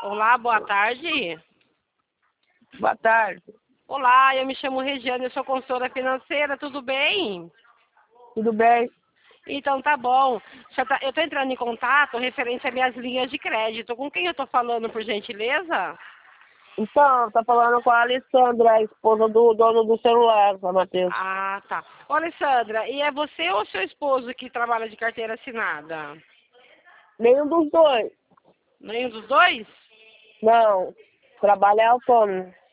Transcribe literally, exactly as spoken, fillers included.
Olá, boa tarde. Boa tarde. Olá, eu me chamo Regiane, eu sou consultora financeira, tudo bem? Tudo bem? Então tá bom. Já tá- eu estou entrando em contato referente às minhas linhas de crédito. Com quem eu estou falando, por gentileza? Então, tá falando com a Alessandra, a esposa do dono do celular, a Matheus. Ah, tá. Ô, Alessandra, e é você ou seu esposo que trabalha de carteira assinada? Nenhum dos dois. Nenhum dos dois? Não. Trabalho é autônomo.